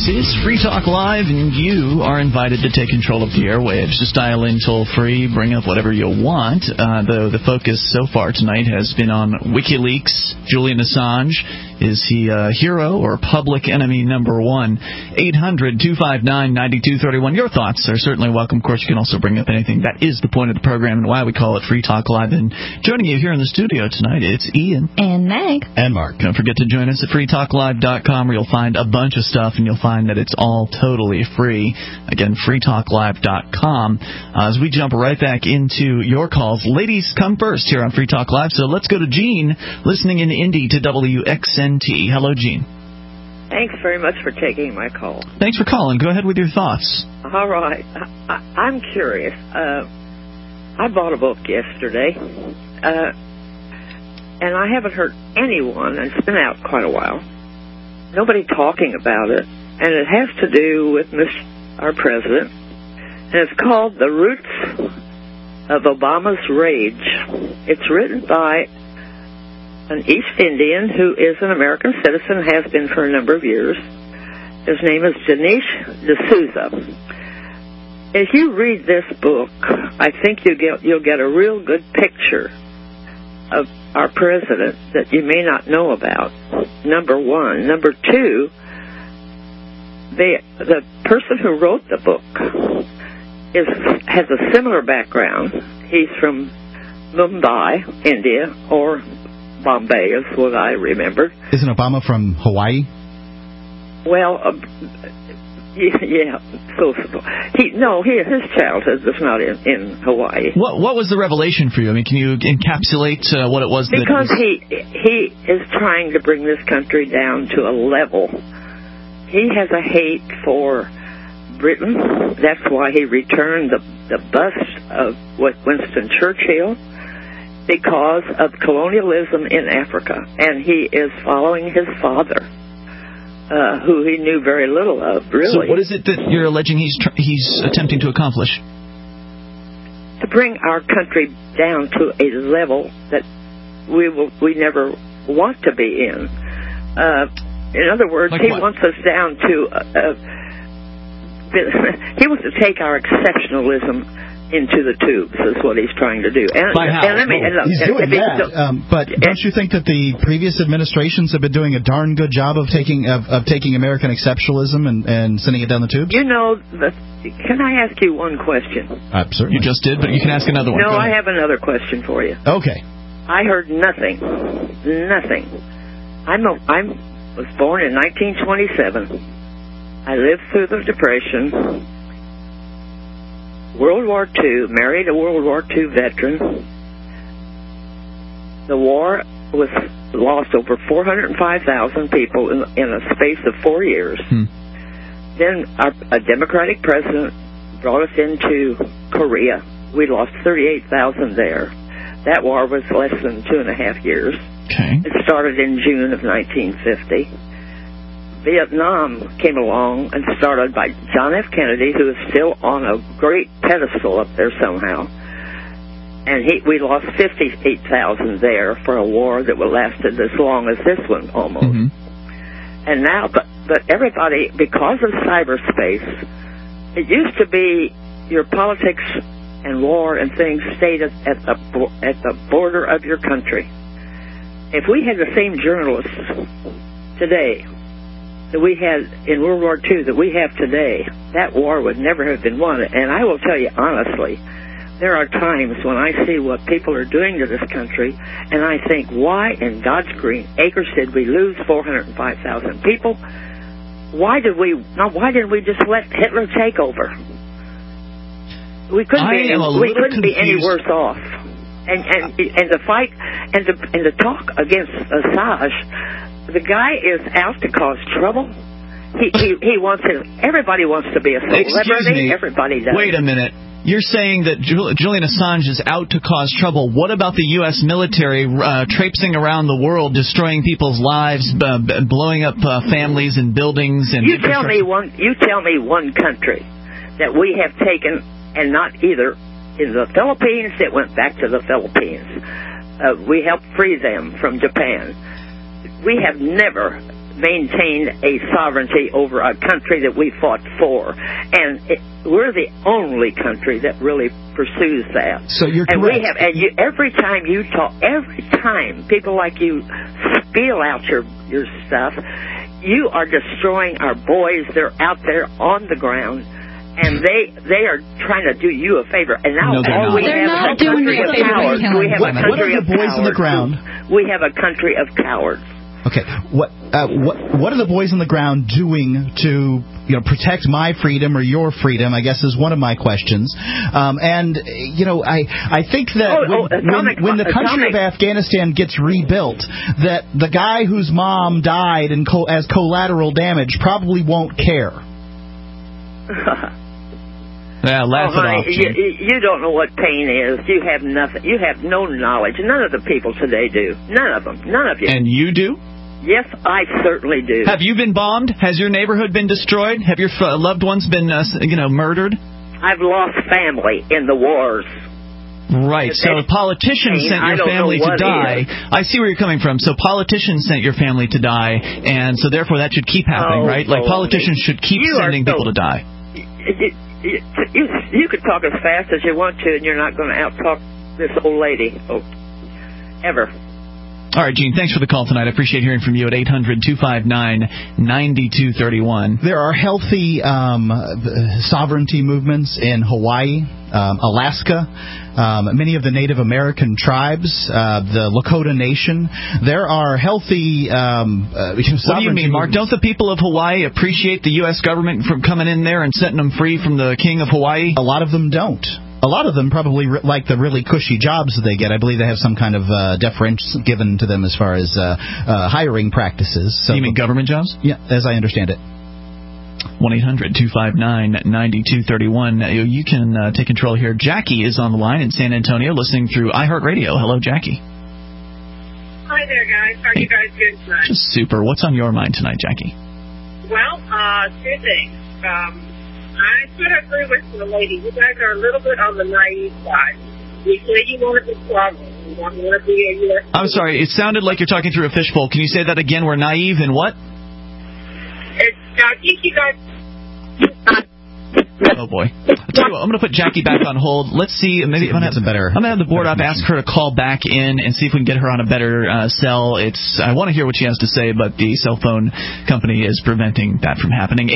This is Free Talk Live, and you are invited to take control of the airwaves. Just dial in toll-free, bring up whatever you want, though the focus so far tonight has been on WikiLeaks, Julian Assange. Is he a hero or public enemy number one? 800-259-9231. Your thoughts are certainly welcome. Of course, you can also bring up anything. That is the point of the program and why we call it Free Talk Live. And joining you here in the studio tonight, it's Ian. And Meg. And Mark. Don't forget to join us at freetalklive.com, where you'll find a bunch of stuff, and you'll find that it's all totally free. Again, freetalklive.com. As we jump right back into your calls, ladies come first here on Free Talk Live. So let's go to Jean, listening in Indy to WXNT. Hello, Jean. Thanks very much for taking my call. Thanks for calling. Go ahead with your thoughts. All right. I'm curious. I bought a book yesterday, and I haven't heard anyone, and it's been out quite a while, nobody talking about it, and it has to do with our president, and it's called The Roots of Obama's Rage. It's written by an East Indian who is an American citizen, has been for a number of years. His name is Dinesh D'Souza. If you read this book, I think you'll get a real good picture of our president that you may not know about, number one. Number two, the person who wrote the book has a similar background. He's from Mumbai, India, or Bombay is what I remembered. Isn't Obama from Hawaii? Well, yeah. So his childhood was not in Hawaii. What was the revelation for you? I mean, can you encapsulate what it was? Because he is trying to bring this country down to a level. He has a hate for Britain. That's why he returned the bust of Winston Churchill, because of colonialism in Africa, and he is following his father, who he knew very little of, really. So what is it that you're alleging he's attempting to accomplish? To bring our country down to a level that we never want to be in. In other words, like he wants us down to... he wants to take our exceptionalism into the tubes, is what he's trying to do. He's doing that. But don't you think that the previous administrations have been doing a darn good job of taking American exceptionalism and sending it down the tubes? You know, can I ask you one question? Certainly. You just did, but you can ask another one. No, I have another question for you. Okay. I heard nothing. I was born in 1927. I lived through the Depression. World War II, married a World War II veteran. The war lost over 405,000 people in a space of 4 years. Then a Democratic president brought us into Korea. We lost 38,000 there. That war was less than 2.5 years. Okay. It started in June of 1950. Vietnam came along and started by John F. Kennedy, who is still on a great pedestal up there somehow. And we lost 58,000 there for a war that lasted as long as this one, almost. Mm-hmm. And now, but everybody, because of cyberspace, it used to be your politics and war and things stayed at the border of your country. If we had the same journalists today that we had in World War II that we have today, that war would never have been won. And I will tell you honestly, there are times when I see what people are doing to this country, and I think, why in God's green acres did we lose 405,000 people? Why didn't we just let Hitler take over? We couldn't be any worse off. And to fight and to talk against Assange, the guy is out to cause trouble. He wants to. Everybody wants to be a celebrity. Excuse me. Everybody does. Wait a minute. You're saying that Julian Assange is out to cause trouble. What about the U.S. military traipsing around the world, destroying people's lives, blowing up families and buildings? And you tell me one country that we have taken, and not either in the Philippines. It went back to the Philippines. We helped free them from Japan. We have never maintained a sovereignty over a country that we fought for. And we're the only country that really pursues that. So you're and correct. We have, and you, every time you talk, every time people like you spiel out your stuff, you are destroying our boys. They're out there on the ground. And they are trying to do you a favor. And now all we have is a country of cowards. We have a country of boys on the ground? We have a country of cowards. Okay, what are the boys on the ground doing to protect my freedom or your freedom? I guess is one of my questions. I think that when the country of Afghanistan gets rebuilt, that the guy whose mom died as collateral damage probably won't care. Yeah, laugh it off. You don't know what pain is. You have nothing. You have no knowledge. None of the people today do. None of them. None of you. And you do? Yes, I certainly do. Have you been bombed? Has your neighborhood been destroyed? Have your loved ones been, murdered? I've lost family in the wars. Right, so politicians sent your family to die. I see where you're coming from. So politicians sent your family to die, and so therefore that should keep happening, right? Like politicians should keep sending people to die. You could talk as fast as you want to, and you're not going to out-talk this old lady. Ever. All right, Gene, thanks for the call tonight. I appreciate hearing from you at 800-259-9231. There are healthy sovereignty movements in Hawaii, Alaska, many of the Native American tribes, the Lakota Nation. There are healthy What do you mean, Mark? Don't the people of Hawaii appreciate the U.S. government from coming in there and setting them free from the king of Hawaii? A lot of them don't. A lot of them probably like the really cushy jobs that they get. I believe they have some kind of deference given to them as far as hiring practices. So, you mean government jobs? Yeah, as I understand it. 1-800-259-9231. You can take control here. Jackie is on the line in San Antonio listening through iHeartRadio. Hello, Jackie. Hi there, guys. How are you guys doing tonight? Just super. What's on your mind tonight, Jackie? Well, two things. I sort of agree with the lady. You guys are a little bit on the naive side. You say you want to be sovereign. You want to be a U.S. I'm sorry. It sounded like you're talking through a fishbowl. Can you say that again? We're naive in what? I think you guys... Oh, boy. I'll tell you what, I'm going to put Jackie back on hold. Let's see. Maybe I'm going to have the board up, ask her to call back in and see if we can get her on a better cell. I want to hear what she has to say, but the cell phone company is preventing that from happening.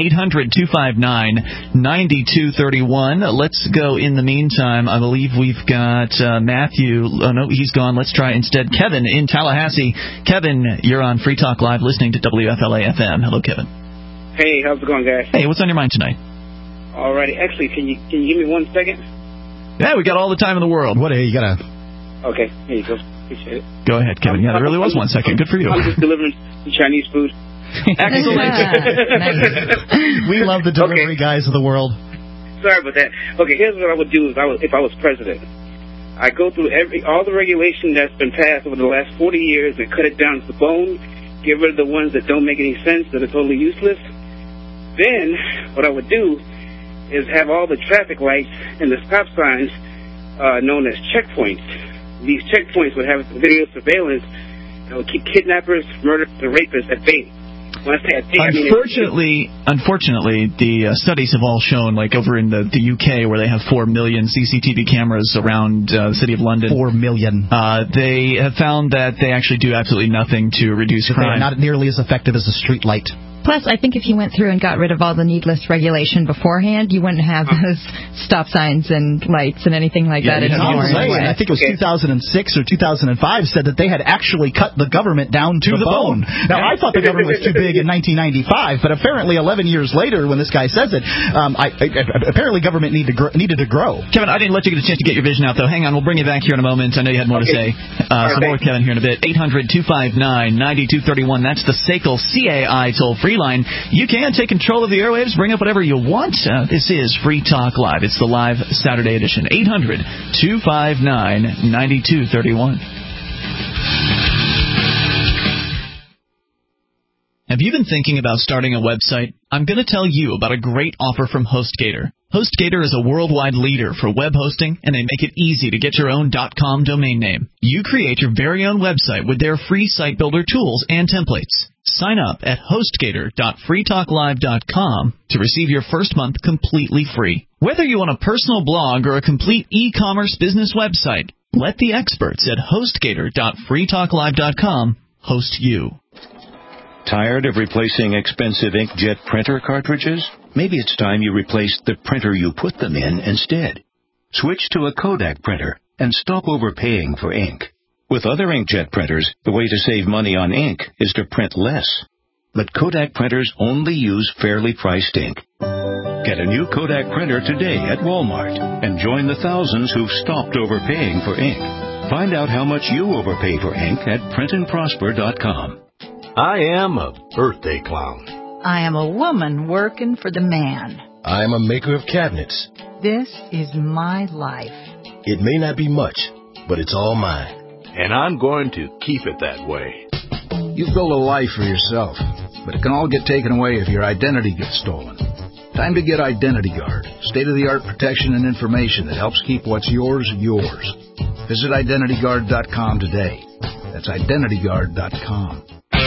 800-259-9231. Let's go in the meantime. I believe we've got Matthew. Oh, no, he's gone. Let's try instead Kevin in Tallahassee. Kevin, you're on Free Talk Live listening to WFLA-FM. Hello, Kevin. Hey, how's it going, guys? Hey, what's on your mind tonight? Alrighty. Actually, can you give me 1 second? Yeah, we got all the time in the world. You gotta... Okay, here you go. Appreciate it. Go ahead, Kevin. Yeah, there really was 1 second. Good for you. I'm just delivering the Chinese food. Excellent. We love the delivery guys of the world. Sorry about that. Okay, here's what I would do if I was president. I go through all the regulation that's been passed over the last 40 years and cut it down to the bone, get rid of the ones that don't make any sense, that are totally useless. Then what I would do is have all the traffic lights and the stop signs known as checkpoints. These checkpoints would have video surveillance that would keep kidnappers, murderers, and rapists at bay. When I say at bay, Unfortunately, the studies have all shown, like over in the UK, where they have 4 million CCTV cameras around the city of London. 4 million. They have found that they actually do absolutely nothing to reduce crime. They're not nearly as effective as a street light. Plus, I think if you went through and got rid of all the needless regulation beforehand, you wouldn't have those stop signs and lights and anything like that anymore. I think it was 2006 or 2005 said that they had actually cut the government down to the bone. Now, I thought the government was too big in 1995, but apparently 11 years later, when this guy says it, apparently government needed to grow. Kevin, I didn't let you get a chance to get your vision out, though. Hang on, we'll bring you back here in a moment. I know you had more to say. Some more with Kevin here in a bit. 800-259-9231. That's the SACL CAI toll-free line. You can take control of the airwaves, bring up whatever you want. This is Free Talk Live. It's the live Saturday edition. 800-259-9231. Have you been thinking about starting a website? I'm going to tell you about a great offer from HostGator. HostGator is a worldwide leader for web hosting, and they make it easy to get your own .com domain name. You create your very own website with their free site builder tools and templates. Sign up at HostGator.freetalklive.com to receive your first month completely free. Whether you want a personal blog or a complete e-commerce business website, let the experts at HostGator.freetalklive.com host you. Tired of replacing expensive inkjet printer cartridges? Maybe it's time you replaced the printer you put them in instead. Switch to a Kodak printer and stop overpaying for ink. With other inkjet printers, the way to save money on ink is to print less. But Kodak printers only use fairly priced ink. Get a new Kodak printer today at Walmart and join the thousands who've stopped overpaying for ink. Find out how much you overpay for ink at printandprosper.com. I am a birthday clown. I am a woman working for the man. I am a maker of cabinets. This is my life. It may not be much, but it's all mine. And I'm going to keep it that way. You've built a life for yourself, but it can all get taken away if your identity gets stolen. Time to get Identity Guard, state-of-the-art protection and information that helps keep what's yours, yours. Visit IdentityGuard.com today. That's IdentityGuard.com.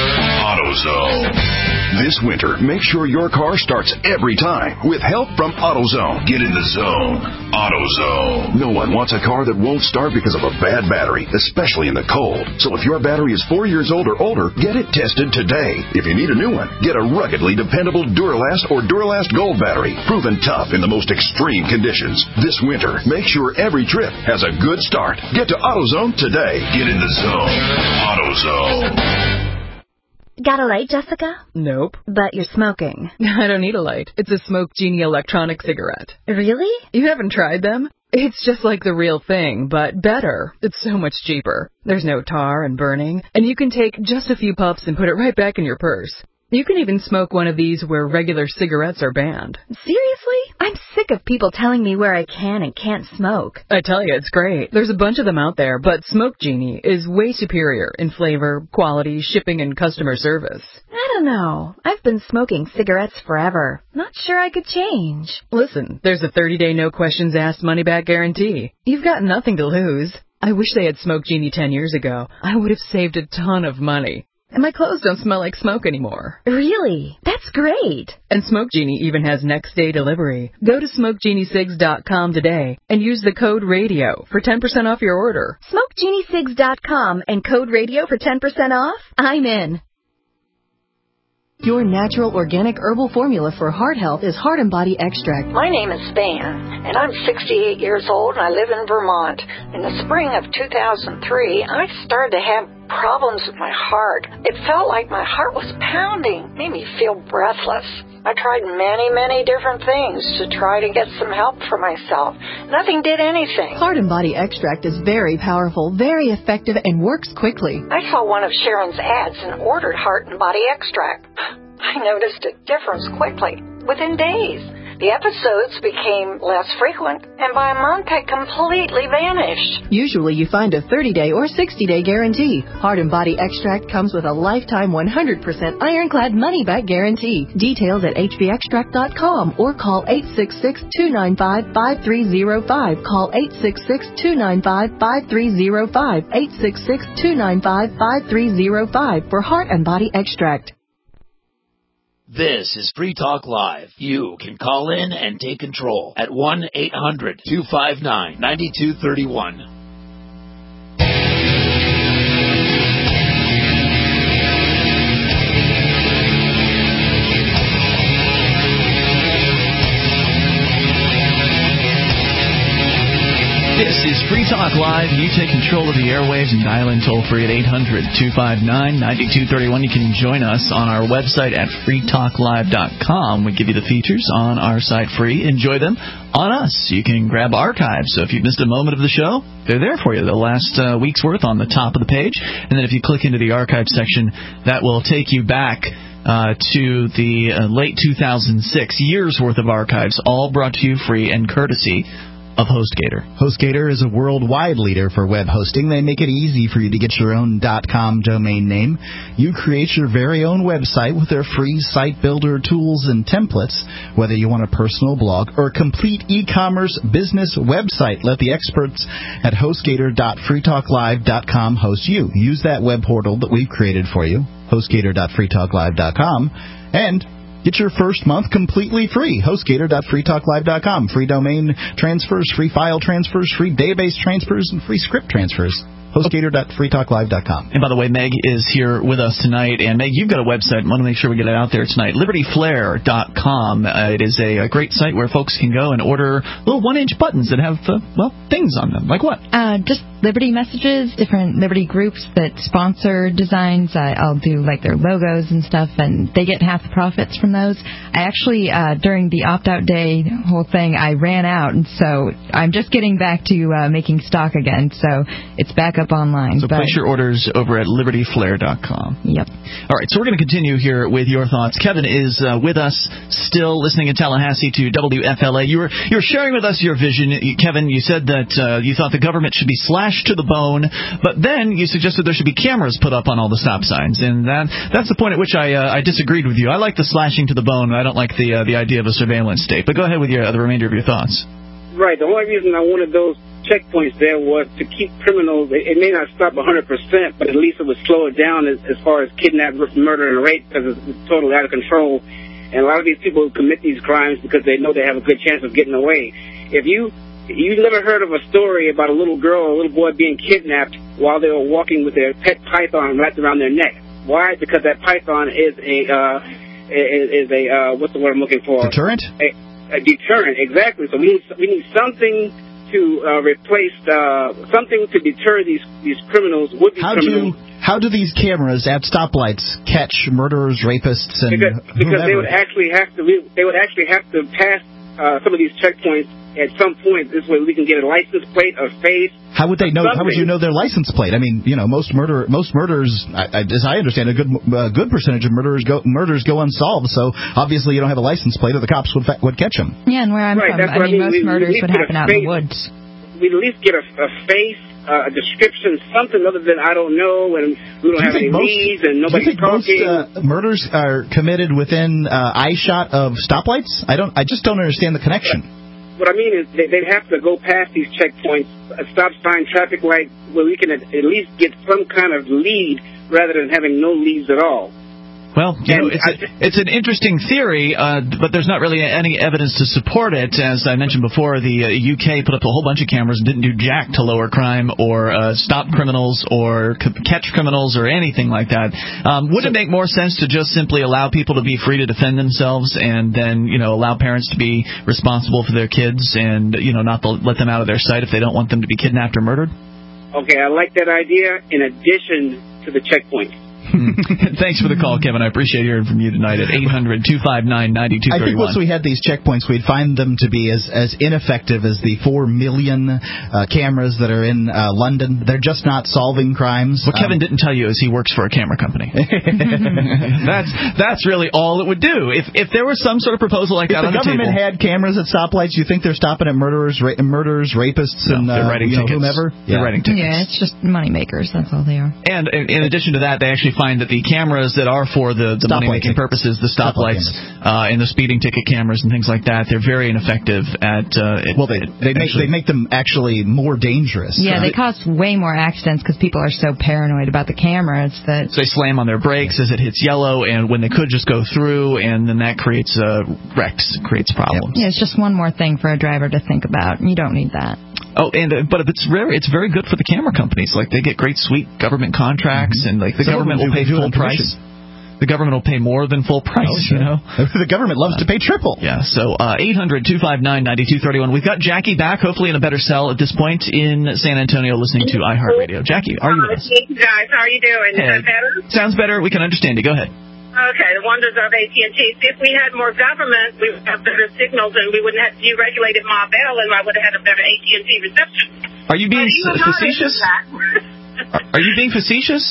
AutoZone. This winter, make sure your car starts every time with help from AutoZone. Get in the zone. AutoZone. No one wants a car that won't start because of a bad battery, especially in the cold. So if your battery is 4 years old or older, get it tested today. If you need a new one, get a ruggedly dependable Duralast or Duralast Gold battery, proven tough in the most extreme conditions. This winter, make sure every trip has a good start. Get to AutoZone today. Get in the zone. AutoZone. Got a light, Jessica? Nope. But you're smoking. I don't need a light. It's a Smoke Genie electronic cigarette. Really? You haven't tried them? It's just like the real thing, but better. It's so much cheaper. There's no tar and burning, and you can take just a few puffs and put it right back in your purse. You can even smoke one of these where regular cigarettes are banned. Seriously? I'm sick of people telling me where I can and can't smoke. I tell you, it's great. There's a bunch of them out there, but Smoke Genie is way superior in flavor, quality, shipping, and customer service. I don't know. I've been smoking cigarettes forever. Not sure I could change. Listen, there's a 30-day no-questions-asked money-back guarantee. You've got nothing to lose. I wish they had Smoke Genie 10 years ago. I would have saved a ton of money. And my clothes don't smell like smoke anymore. Really? That's great. And Smoke Genie even has next-day delivery. Go to SmokeGenieCigs.com today and use the code RADIO for 10% off your order. SmokeGenieCigs.com and code RADIO for 10% off? I'm in. Your natural organic herbal formula for heart health is Heart and Body Extract. My name is Van, and I'm 68 years old, and I live in Vermont. In the spring of 2003, I started to have problems with my heart. It felt like my heart was pounding, made me feel breathless. I tried many different things to try to get some help for myself. Nothing did anything. Heart and Body Extract is very powerful, very effective, and works quickly. I saw one of Sharon's ads and ordered Heart and Body Extract. I noticed a difference quickly, within days. The episodes became less frequent, and by a month had completely vanished. Usually you find a 30-day or 60-day guarantee. Heart and Body Extract comes with a lifetime 100% ironclad money-back guarantee. Details at hvextract.com or call 866-295-5305. Call 866-295-5305. 866-295-5305 for Heart and Body Extract. This is Free Talk Live. You can call in and take control at 1-800-259-9231. This is Free Talk Live. You take control of the airwaves and dial in toll-free at 800-259-9231. You can join us on our website at freetalklive.com. We give you the features on our site free. Enjoy them on us. You can grab archives. So if you've missed a moment of the show, they're there for you. The last week's worth on the top of the page. And then if you click into the archive section, that will take you back to the late 2006, years worth of archives, all brought to you free and courtesy of HostGator. HostGator is a worldwide leader for web hosting. They make it easy for you to get your own .com domain name. You create your very own website with their free site builder tools and templates. Whether you want a personal blog or a complete e-commerce business website, let the experts at HostGator.freetalklive.com host you. Use that web portal that we've created for you, HostGator.freetalklive.com, and get your first month completely free. HostGator.freetalklive.com. Free domain transfers, free file transfers, free database transfers, and free script transfers. HostGator.freetalklive.com. And by the way, Meg is here with us tonight. And Meg, you've got a website. I want to make sure we get it out there tonight. LibertyFlare.com. It is a great site where folks can go and order little 1-inch buttons that have, things on them. Like what? Just Liberty messages, different Liberty groups that sponsor designs. I'll do like their logos and stuff, and they get half the profits from those. I actually, during the opt-out day whole thing, I ran out, and so I'm just getting back to making stock again. So it's back up online. So place your orders over at LibertyFlare.com. Yep. All right, so we're going to continue here with your thoughts. Kevin is with us, still listening in Tallahassee to WFLA. You were sharing with us your vision, Kevin. You said that you thought the government should be slashed to the bone, but then you suggested there should be cameras put up on all the stop signs, and that's the point at which I disagreed with you. I like the slashing to the bone, and I don't like the idea of a surveillance state. But go ahead with the remainder of your thoughts. Right. The only reason I wanted those checkpoints there was to keep criminals. It may not stop 100%, but at least it would slow it down as far as kidnap, murder, and rape, because it's totally out of control. And a lot of these people commit these crimes because they know they have a good chance of getting away. If you never heard of a story about a little girl or a little boy being kidnapped while they were walking with their pet python wrapped around their neck. Why? Because that python is a what's the word I'm looking for? Deterrent? A deterrent, exactly. So we need something to replace something to deter these criminals. Criminals. How do these cameras at stoplights catch murderers, rapists, and because they would actually have to pass some of these checkpoints at some point. This way we can get a license plate, a face. How would they know? How would you know their license plate? I mean, most murders, as I understand, a good percentage of murders go unsolved. So obviously, you don't have a license plate, or the cops would catch them. Yeah, and where I'm from, most murders would happen out in the woods. We'd at least get a face, a description, something other than I don't know, and we don't have any leads, and nobody's talking. Do you think most murders are committed within eyeshot of stoplights? I just don't understand the connection. What I mean is they'd have to go past these checkpoints, a stop sign, traffic light, where we can at least get some kind of lead rather than having no leads at all. Well, it's an interesting theory, but there's not really any evidence to support it. As I mentioned before, the UK put up a whole bunch of cameras and didn't do jack to lower crime or stop criminals or catch criminals or anything like that. Would it make more sense to just simply allow people to be free to defend themselves and then, allow parents to be responsible for their kids and, not let them out of their sight if they don't want them to be kidnapped or murdered? Okay, I like that idea in addition to the checkpoint. Thanks for the call, Kevin. I appreciate hearing from you tonight at 800-259-9231. I think once we had these checkpoints, we'd find them to be as ineffective as the 4 million cameras that are in London. They're just not solving crimes. What Kevin didn't tell you is he works for a camera company. That's really all it would do. If there was some sort of proposal like that on the table. If the government had cameras at stoplights, you think they're stopping at murderers, rapists, and they're writing tickets. Whomever? They're writing tickets. Yeah, it's just money makers. That's all they are. And in addition to that, they actually find that the cameras that are for the money-making purposes, the stoplights and the speeding ticket cameras and things like that, they're very ineffective at... they make them actually more dangerous. Yeah, they cause way more accidents because people are so paranoid about the cameras that... So they slam on their brakes as it hits yellow, and when they could just go through, and then that creates wrecks, creates problems. Yeah, it's just one more thing for a driver to think about. You don't need that. Oh, but it's very good for the camera companies. Like, they get great, sweet government contracts, and the government will pay full price. The government will pay more than full price, The government loves to pay triple. Yeah, so 800-259-9231. We've got Jackie back, hopefully in a better cell at this point in San Antonio, listening to iHeartRadio. Jackie, are you with us? Hey, guys, how are you doing? Is that better? Sounds better. We can understand you. Go ahead. Okay, the wonders of AT&T. If we had more government, we would have better signals, and we wouldn't have deregulated Ma Bell, and I would have had a better AT&T reception. Are you being facetious? Are you being facetious?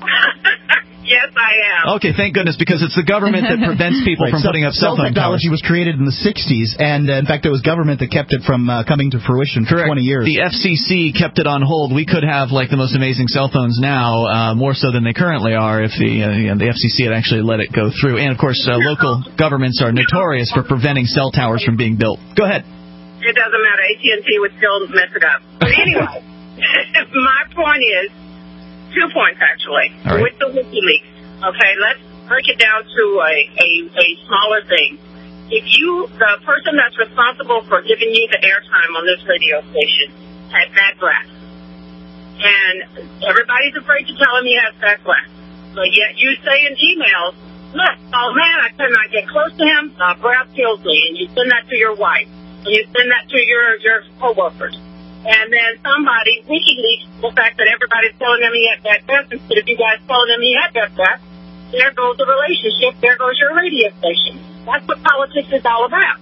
Yes, I am. Okay, thank goodness, because it's the government that prevents people from putting up cell phone technology was created in the 60s, and in fact, it was government that kept it from coming to fruition for 20 years. The FCC kept it on hold. We could have the most amazing cell phones now, more so than they currently are, if the FCC had actually let it go through. And of course, local governments are notorious for preventing cell towers from being built. Go ahead. It doesn't matter. AT&T would still mess it up. But anyway, my point is. 2 points, actually. Right. With the WikiLeaks, Okay, let's break it down to a smaller thing. If the person that's responsible for giving you the airtime on this radio station had bad breath, and everybody's afraid to tell him he has bad breath, but yet you say in emails, look, oh man, I cannot get close to him, the breath kills me, and you send that to your wife, and you send that to your coworkers. And then somebody WikiLeaks the fact that everybody's telling him he had bad breath instead of you guys telling him he had bad breath. There goes the relationship. There goes your radio station. That's what politics is all about.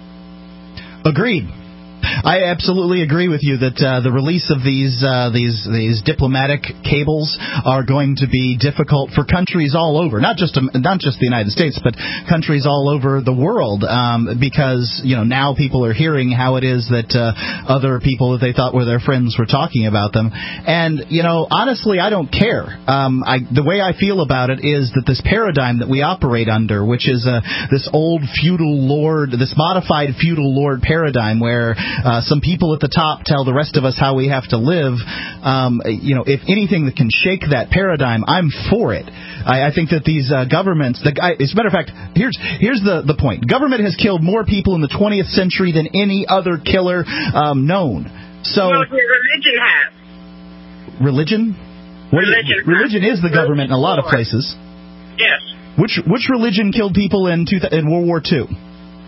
Agreed. I absolutely agree with you that the release of these diplomatic cables are going to be difficult for countries all over, not just the United States, but countries all over the world, because now people are hearing how it is that other people that they thought were their friends were talking about them. And honestly, I don't care. The way I feel about it is that this paradigm that we operate under, which is this old feudal lord, this modified feudal lord paradigm, where some people at the top tell the rest of us how we have to live. If anything that can shake that paradigm, I'm for it. I think that these governments, as a matter of fact, here's the point. Government has killed more people in the 20th century than any other killer known. So religion has. Religion? Religion is the government in a lot of places. Yes. Which religion killed people in World War II?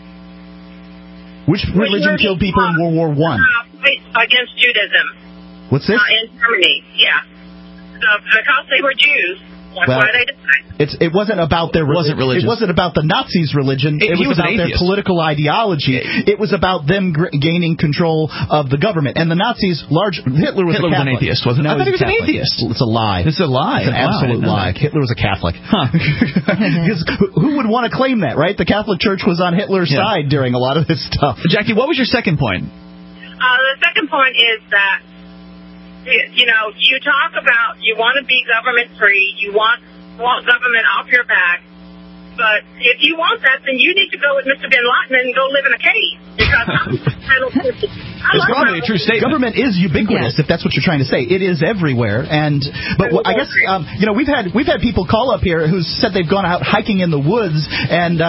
Which religion killed people in World War I? Against Judaism. What's this? In Germany, yeah. Because they were Jews. That's why they died. It wasn't about their religion. It wasn't about the Nazis' religion. It was about their political ideology. It was about them gaining control of the government. And the Nazis, Hitler was a Catholic. Was an atheist, wasn't it? No, I thought he was an atheist. It's a lie. It's a lie. It's an absolute lie. Hitler was a Catholic. Huh. Because who would want to claim that, right? The Catholic Church was on Hitler's side during a lot of this stuff. Jackie, what was your second point? The second point is that, you talk about you want to be government free, you want government off your back, but if you want that, then you need to go with Mr. Bin Laden and go live in a cave. Because it's probably a true statement. Government is ubiquitous, if that's what you're trying to say. It is everywhere, but I guess we've had people call up here who said they've gone out hiking in the woods, and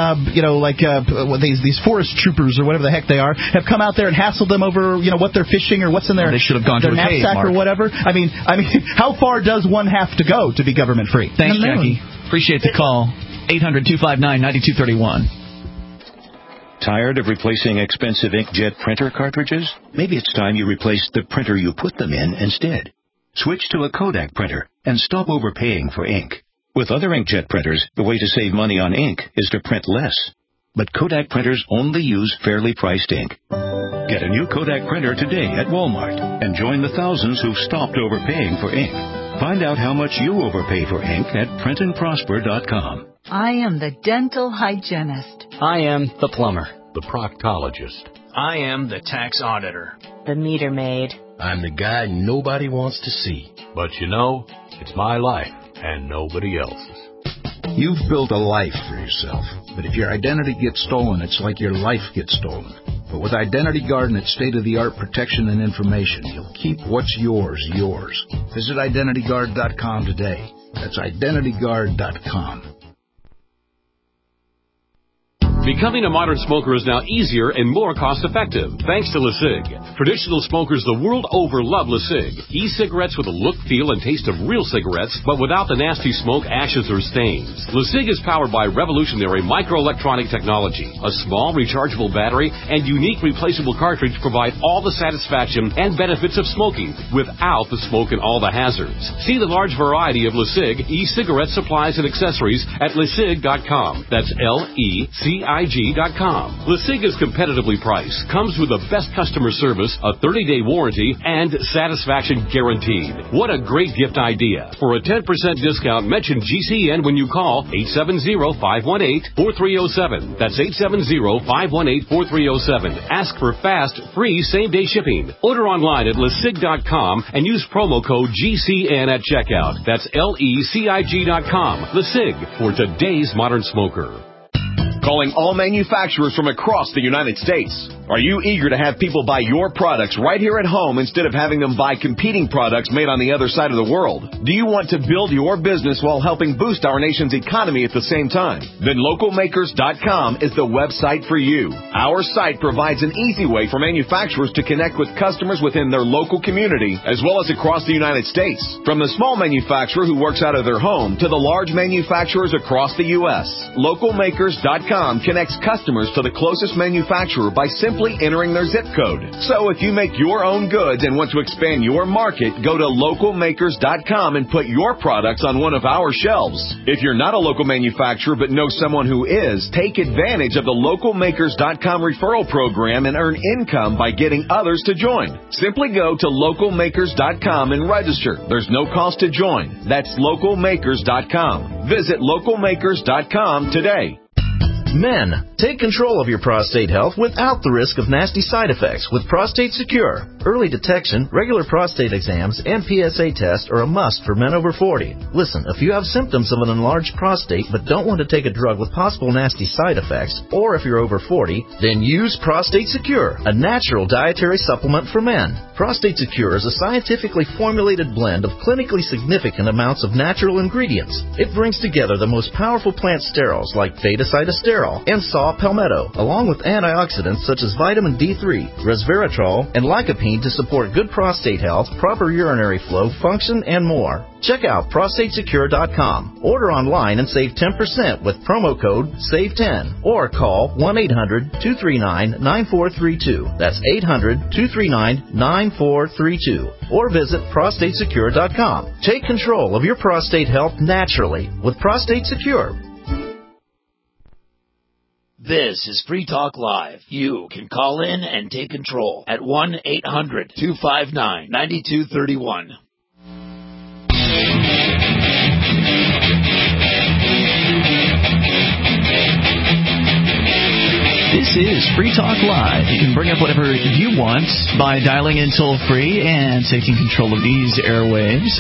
these forest troopers or whatever the heck they are have come out there and hassled them over what they're fishing or what's in their they should have gone to a knapsack cave, or whatever. I mean, how far does one have to go to be government free? Thanks, Jackie. Appreciate the call. 800-259-9231. Tired of replacing expensive inkjet printer cartridges? Maybe it's time you replace the printer you put them in instead. Switch to a Kodak printer and stop overpaying for ink. With other inkjet printers, the way to save money on ink is to print less. But Kodak printers only use fairly priced ink. Get a new Kodak printer today at Walmart and join the thousands who've stopped overpaying for ink. Find out how much you overpay for ink at printandprosper.com. I am the dental hygienist. I am the plumber. The proctologist. I am the tax auditor. The meter maid. I'm the guy nobody wants to see. But it's my life and nobody else's. You've built a life for yourself, but if your identity gets stolen, it's like your life gets stolen. But with Identity Guard and its state-of-the-art protection and information, you'll keep what's yours, yours. Visit IdentityGuard.com today. That's IdentityGuard.com. Becoming a modern smoker is now easier and more cost-effective, thanks to LeSig. Traditional smokers the world over love LeSig. E-cigarettes with a look, feel, and taste of real cigarettes, but without the nasty smoke, ashes, or stains. LeSig is powered by revolutionary microelectronic technology. A small, rechargeable battery and unique replaceable cartridge provide all the satisfaction and benefits of smoking, without the smoke and all the hazards. See the large variety of LeSig e-cigarette supplies and accessories at LeSig.com. That's LECIG.com. LeSig is competitively priced, comes with the best customer service, a 30-day warranty, and satisfaction guaranteed. What a great gift idea. For a 10% discount, mention GCN when you call 870-518-4307. That's 870-518-4307. Ask for fast, free, same-day shipping. Order online at LeSig.com and use promo code GCN at checkout. That's LECIG.com. LeSig, for today's modern smoker. calling all manufacturers from across the United States. Are you eager to have people buy your products right here at home instead of having them buy competing products made on the other side of the world? Do you want to build your business while helping boost our nation's economy at the same time? Then LocalMakers.com is the website for you. Our site provides an easy way for manufacturers to connect with customers within their local community as well as across the United States. From the small manufacturer who works out of their home to the large manufacturers across the U.S., LocalMakers.com connects customers to the closest manufacturer by simply entering their zip code. So if you make your own goods and want to expand your market, go to LocalMakers.com and put your products on one of our shelves. If you're not a local manufacturer but know someone who is, take advantage of the LocalMakers.com referral program and earn income by getting others to join. Simply go to LocalMakers.com and register. There's no cost to join. That's LocalMakers.com. Visit LocalMakers.com today. Men, take control of your prostate health without the risk of nasty side effects with Prostate Secure. Early detection, regular prostate exams, and PSA tests are a must for men over 40. Listen, if you have symptoms of an enlarged prostate but don't want to take a drug with possible nasty side effects, or if you're over 40, then use Prostate Secure, a natural dietary supplement for men. Prostate Secure is a scientifically formulated blend of clinically significant amounts of natural ingredients. It brings together the most powerful plant sterols like Beta-Cytosterol and saw palmetto, along with antioxidants such as vitamin D3, resveratrol, and lycopene to support good prostate health, proper urinary flow, function, and more. Check out ProstateSecure.com. Order online and save 10% with promo code SAVE10 or call 1-800-239-9432. That's 800-239-9432. Or visit ProstateSecure.com. Take control of your prostate health naturally with Prostate Secure. This is Free Talk Live. You can call in and take control at 1-800-259-9231. This is Free Talk Live. You can bring up whatever you want by dialing in toll-free and taking control of these airwaves.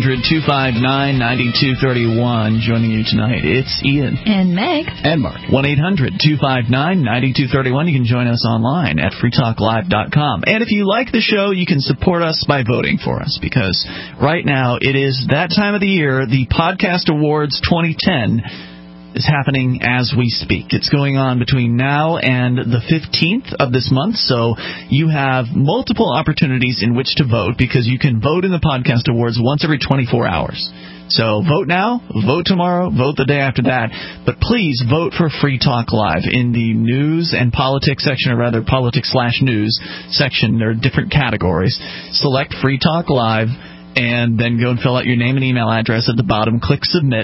800-259-9231. Joining you tonight, it's Ian. And Meg. And Mark. 1-800-259-9231. You can join us online at freetalklive.com. And if you like the show, you can support us by voting for us, because right now it is that time of the year, the Podcast Awards 2010 is happening as we speak. It's going on between now and the 15th of this month, so you have multiple opportunities in which to vote, because you can vote in the Podcast Awards once every 24 hours. So vote now, vote tomorrow, vote the day after that, but please vote for Free Talk Live in the news and politics section, or rather politics/news section. There are different categories. Select Free Talk Live, and then go and fill out your name and email address at the bottom, click Submit.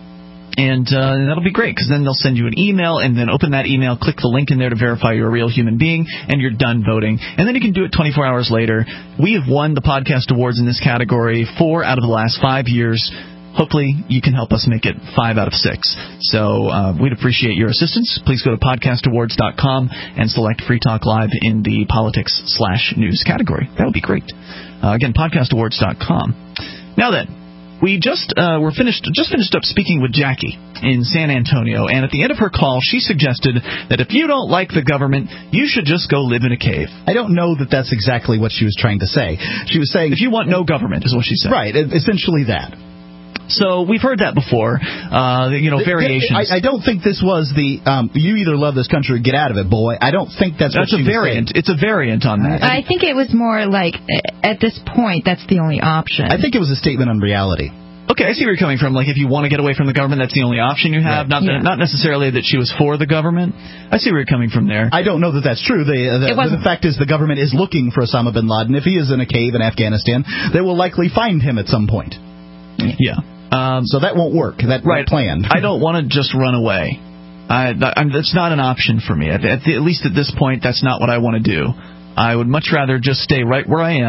And that'll be great, because then they'll send you an email, and then open that email, click the link in there to verify you're a real human being, and you're done voting. And then you can do it 24 hours later. We have won the Podcast Awards in this category 4 out of the last 5 years. Hopefully you can help us make it 5 out of 6. So we'd appreciate your assistance. Please go to podcastawards.com and select Free Talk Live in the politics/news category. That would be great. Again, podcastawards.com. Now then, we just finished up speaking with Jackie in San Antonio, and at the end of her call, she suggested that if you don't like the government, you should just go live in a cave. I don't know that that's exactly what she was trying to say. She was saying, if you want no government, is what she said. Right, essentially that. So we've heard that before, variations. I don't think this was the you either love this country or get out of it, boy. I don't think that's what she a variant. It's a variant on that. I think it was more like, at this point, that's the only option. I think it was a statement on reality. Okay, I see where you're coming from. Like, if you want to get away from the government, that's the only option you have. Right. Not necessarily that she was for the government. I see where you're coming from there. I don't know that that's true. The fact is, the government is looking for Osama bin Laden. If he is in a cave in Afghanistan, they will likely find him at some point. Yeah. So that won't work. That plan. I don't want to just run away. That's not an option for me. At least at this point, that's not what I want to do. I would much rather just stay right where I am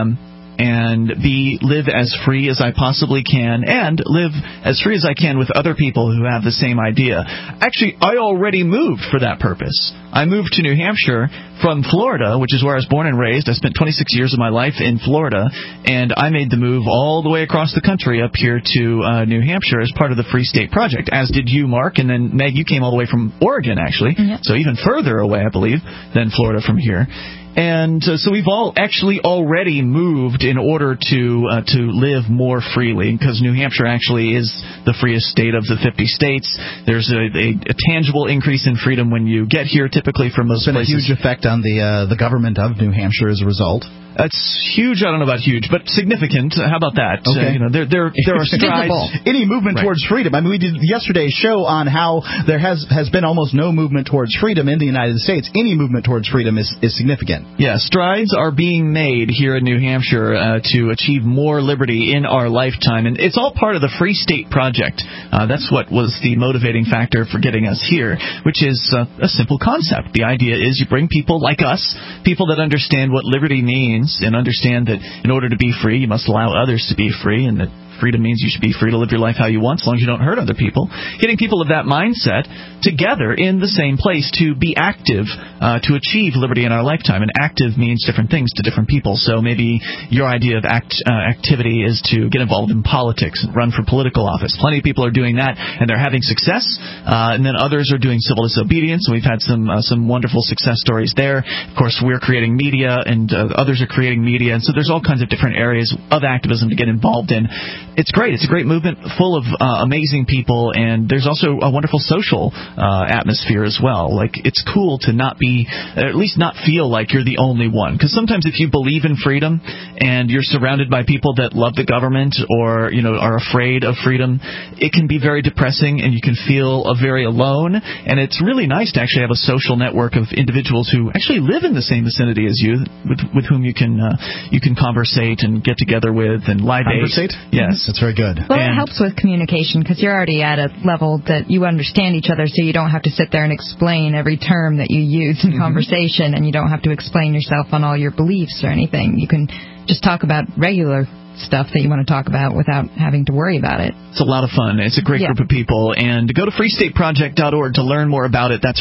and live as free as I possibly can, and live as free as I can with other people who have the same idea. Actually, I already moved for that purpose. I moved to New Hampshire from Florida, which is where I was born and raised. I spent 26 years of my life in Florida, and I made the move all the way across the country up here to New Hampshire as part of the Free State Project, as did you, Mark, and then Meg, you came all the way from Oregon, actually, so even further away, I believe, than Florida from here. And so we've all actually already moved in order to live more freely, because New Hampshire actually is the freest state of the 50 states. There's a tangible increase in freedom when you get here, typically from most places. It's been a huge effect on the government of New Hampshire as a result. It's huge. I don't know about huge, but significant. How about that? Okay. There are strides. Any movement towards freedom. I mean, we did yesterday's show on how there has been almost no movement towards freedom in the United States. Any movement towards freedom is significant. Yeah, strides are being made here in New Hampshire to achieve more liberty in our lifetime, and it's all part of the Free State Project. That's what was the motivating factor for getting us here, which is a simple concept. The idea is you bring people like us, people that understand what liberty means, and understand that in order to be free, you must allow others to be free, and that freedom means you should be free to live your life how you want, as long as you don't hurt other people. Getting people of that mindset together in the same place to be active, to achieve liberty in our lifetime. And active means different things to different people. So maybe your idea of activity is to get involved in politics and run for political office. Plenty of people are doing that, and they're having success. And then others are doing civil disobedience, and we've had some wonderful success stories there. Of course, we're creating media, and others are creating media, and so there's all kinds of different areas of activism to get involved in. It's great. It's a great movement full of amazing people, and there's also a wonderful social atmosphere as well. Like, it's cool to not be, at least not feel like you're the only one. Because sometimes if you believe in freedom and you're surrounded by people that love the government or, are afraid of freedom, it can be very depressing, and you can feel very alone. And it's really nice to actually have a social network of individuals who actually live in the same vicinity as you, with whom you can conversate and get together with and lie date. Yes. That's very good. Well, it helps with communication, because you're already at a level that you understand each other, so you don't have to sit there and explain every term that you use in conversation, and you don't have to explain yourself on all your beliefs or anything. You can just talk about regular stuff that you want to talk about without having to worry about it. It's a lot of fun. It's a great group of people. And go to freestateproject.org to learn more about it. That's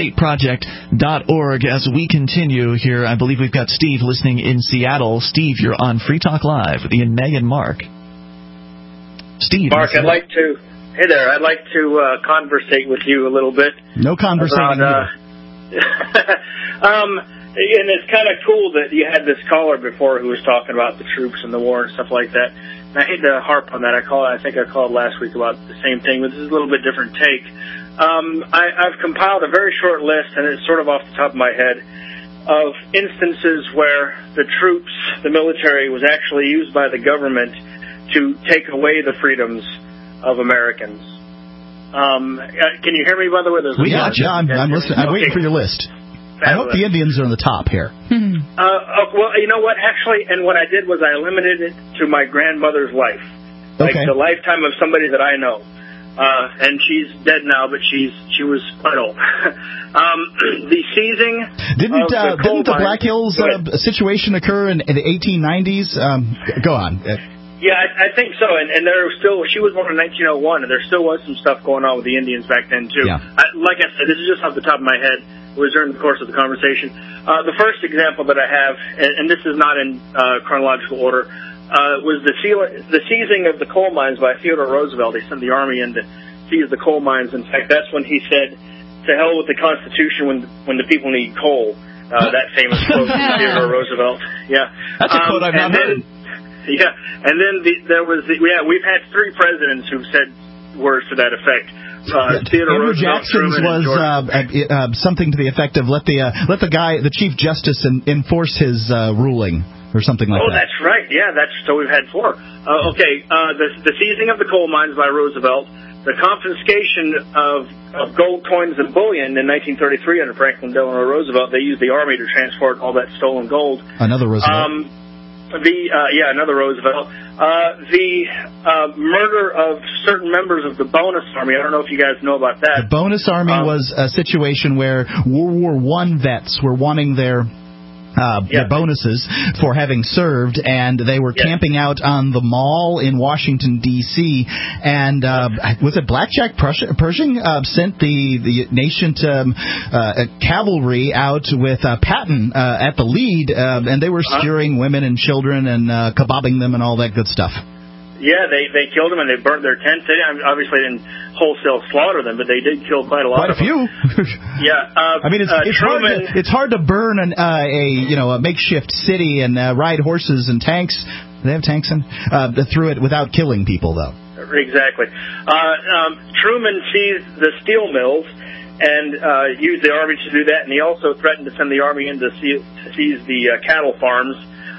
freestateproject.org. As we continue here, I believe we've got Steve listening in Seattle. Steve, you're on Free Talk Live with Ian, Meg, and Mark. Steve. Mark, I'd like to conversate with you a little bit. No conversation. And it's kind of cool that you had this caller before who was talking about the troops and the war and stuff like that. And I hate to harp on that. I think I called last week about the same thing, but this is a little bit different take. I've compiled a very short list, and it's sort of off the top of my head, of instances where the troops, the military, was actually used by the government to take away the freedoms of Americans. Can you hear me, by the way? We got you. I'm listening. I'm waiting for your list. Fabulous. I hope the Indians are on the top here. Well, you know what? Actually, and what I did was I limited it to my grandmother's life. Like the lifetime of somebody that I know. And she's dead now, but she was quite old. The seizing didn't the Black Hills situation occur in the 1890s? Go on. Yeah, I think so, and there was still, she was born in 1901, and there still was some stuff going on with the Indians back then, too. Yeah. Like I said, this is just off the top of my head. It was during the course of the conversation. The first example that I have, and this is not in chronological order, was the seizing of the coal mines by Theodore Roosevelt. They sent the Army in to seize the coal mines. In fact, that's when he said, "To hell with the Constitution when the people need coal." That famous quote from Theodore Roosevelt. Yeah. That's a quote I've not heard. Yeah, and then we've had 3 presidents who've said words to that effect. Andrew Jackson's was something to the effect of let the Chief Justice enforce his ruling, or something like that. Oh, that's right. Yeah, so we've had 4. The seizing of the coal mines by Roosevelt, the confiscation of gold coins and bullion in 1933 under Franklin Delano Roosevelt. They used the Army to transport all that stolen gold. Another Roosevelt. Another Roosevelt. The murder of certain members of the Bonus Army. I don't know if you guys know about that. The Bonus Army was a situation where World War I vets were wanting their their bonuses for having served, and they were camping out on the mall in Washington, D.C., and was it Blackjack Pershing sent the nascent cavalry out with Patton at the lead, and they were skewering women and children and kebabbing them and all that good stuff. Yeah, they killed them and they burnt their tents. They obviously didn't wholesale slaughter them, but they did kill quite a lot. Quite a few. Yeah. I mean, it's hard to burn a makeshift city and ride horses and tanks. They have tanks through it without killing people, though. Exactly. Truman seized the steel mills and used the army to do that, and he also threatened to send the army in to seize the cattle farms.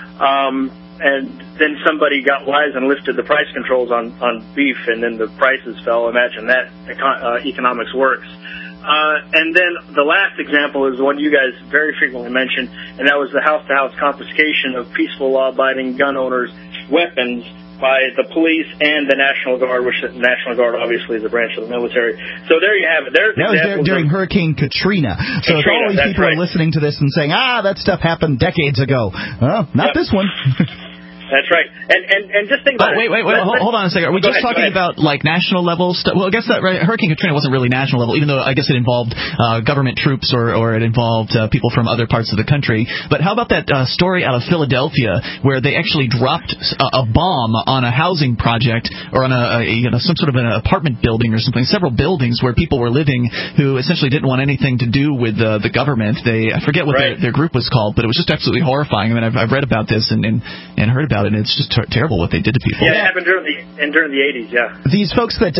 And then somebody got wise and lifted the price controls on beef, and then the prices fell. Imagine that economics works. And then the last example is one you guys very frequently mention, and that was the house-to-house confiscation of peaceful, law-abiding gun owners' weapons by the police and the National Guard, which the National Guard obviously is a branch of the military. So there you have it. That was during Hurricane Katrina. So if all these people are listening to this and saying, that stuff happened decades ago. Well, not this one. That's right. And just think about it. Wait. Hold on a second. Are we just talking about, like, national level stuff? Well, I guess that Hurricane Katrina wasn't really national level, even though I guess it involved government troops or it involved people from other parts of the country. But how about that story out of Philadelphia where they actually dropped a bomb on a housing project or on some sort of an apartment building or something, several buildings where people were living who essentially didn't want anything to do with the government. I forget what their group was called, but it was just absolutely horrifying. I mean, I've read about this and heard about it, and it's just terrible what they did to people. Yeah, it happened during the 80s, yeah. These folks that,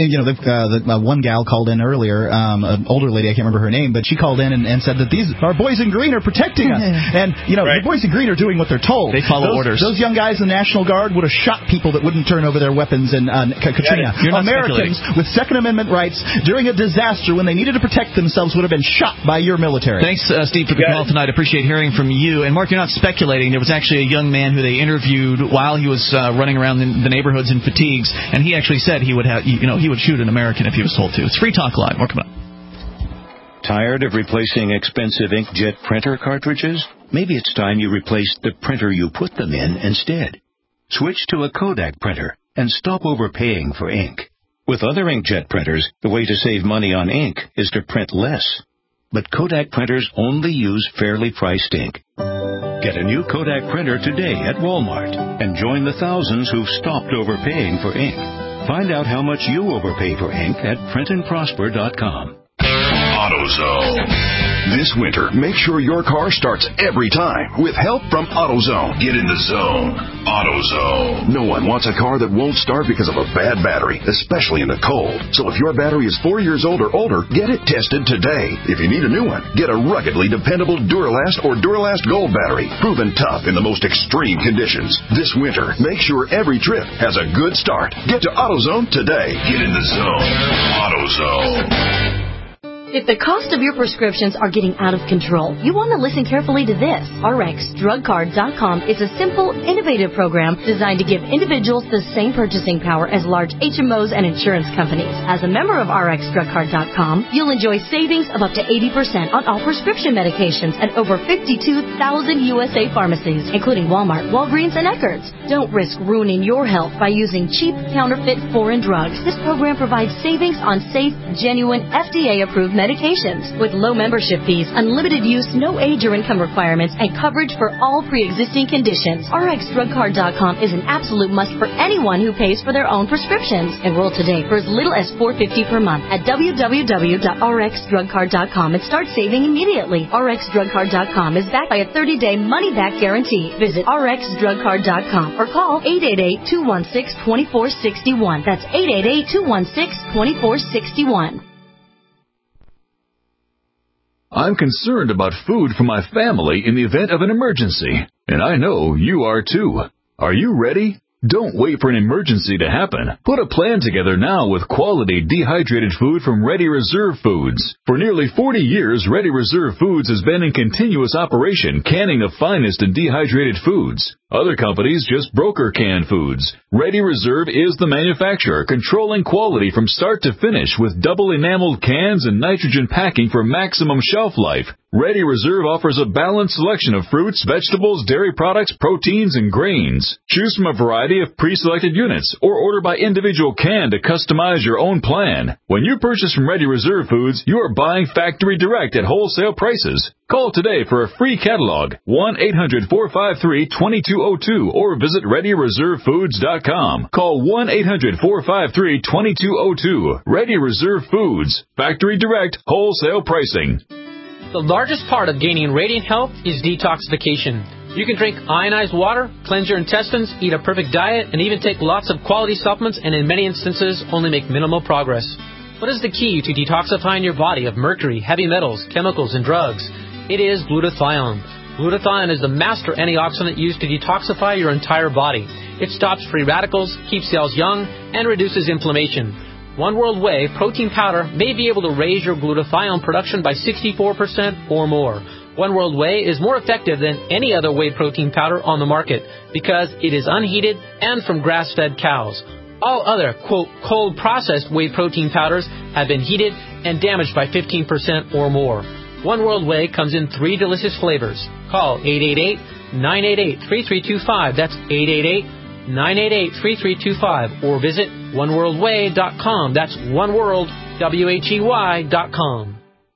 one gal called in earlier, an older lady, I can't remember her name, but she called in and said that our boys in green are protecting us. And, the boys in green are doing what they're told. They follow orders. Those young guys in the National Guard would have shot people that wouldn't turn over their weapons in Katrina. Americans with Second Amendment rights during a disaster when they needed to protect themselves would have been shot by your military. Thanks, Steve, for the call tonight. Appreciate hearing from you. And, Mark, you're not speculating. There was actually a young man who they interviewed while he was running around the neighborhoods in fatigues, and he actually said he would shoot an American if he was told to. It's Free Talk Live. More coming up. Tired of replacing expensive inkjet printer cartridges? Maybe it's time you replaced the printer you put them in instead. Switch to a Kodak printer and stop overpaying for ink. With other inkjet printers, the way to save money on ink is to print less. But Kodak printers only use fairly priced ink. Get a new Kodak printer today at Walmart and join the thousands who've stopped overpaying for ink. Find out how much you overpay for ink at printandprosper.com. AutoZone. This winter, make sure your car starts every time with help from AutoZone. Get in the zone. AutoZone. No one wants a car that won't start because of a bad battery, especially in the cold. So if your battery is 4 years old or older, get it tested today. If you need a new one, get a ruggedly dependable Duralast or Duralast Gold battery, proven tough in the most extreme conditions. This winter, make sure every trip has a good start. Get to AutoZone today. Get in the zone. AutoZone. If the cost of your prescriptions are getting out of control, you want to listen carefully to this. RxDrugCard.com is a simple, innovative program designed to give individuals the same purchasing power as large HMOs and insurance companies. As a member of RxDrugCard.com, you'll enjoy savings of up to 80% on all prescription medications at over 52,000 USA pharmacies, including Walmart, Walgreens, and Eckerd's. Don't risk ruining your health by using cheap, counterfeit foreign drugs. This program provides savings on safe, genuine, FDA-approved medications with low membership fees, unlimited use, no age or income requirements, and coverage for all pre-existing conditions. RxDrugCard.com is an absolute must for anyone who pays for their own prescriptions. Enroll today for as little as $4.50 per month at www.rxdrugcard.com and start saving immediately. RxDrugCard.com is backed by a 30-day money-back guarantee. Visit RxDrugCard.com or call 888-216-2461. That's 888-216-2461. I'm concerned about food for my family in the event of an emergency, and I know you are too. Are you ready? Don't wait for an emergency to happen. Put a plan together now with quality dehydrated food from Ready Reserve Foods. For nearly 40 years, Ready Reserve Foods has been in continuous operation, canning the finest in dehydrated foods. Other companies just broker canned foods. Ready Reserve is the manufacturer, controlling quality from start to finish with double enameled cans and nitrogen packing for maximum shelf life. Ready Reserve offers a balanced selection of fruits, vegetables, dairy products, proteins, and grains. Choose from a variety of pre-selected units or order by individual can to customize your own plan. When you purchase from Ready Reserve Foods, you are buying factory direct at wholesale prices. Call today for a free catalog, 1-800-453-2202, or visit ReadyReserveFoods.com. Call 1-800-453-2202. Ready Reserve Foods. Factory direct, wholesale pricing. The largest part of gaining radiant health is detoxification. You can drink ionized water, cleanse your intestines, eat a perfect diet, and even take lots of quality supplements and in many instances only make minimal progress. What is the key to detoxifying your body of mercury, heavy metals, chemicals, and drugs? It is glutathione. Glutathione is the master antioxidant used to detoxify your entire body. It stops free radicals, keeps cells young, and reduces inflammation. One World Whey protein powder may be able to raise your glutathione production by 64% or more. One World Whey is more effective than any other whey protein powder on the market because it is unheated and from grass-fed cows. All other, quote, cold-processed whey protein powders have been heated and damaged by 15% or more. One World Whey comes in 3 delicious flavors. Call 888-988-3325. That's 888-988-3325. Or visit oneworldwhey.com. That's oneworldwhey.com.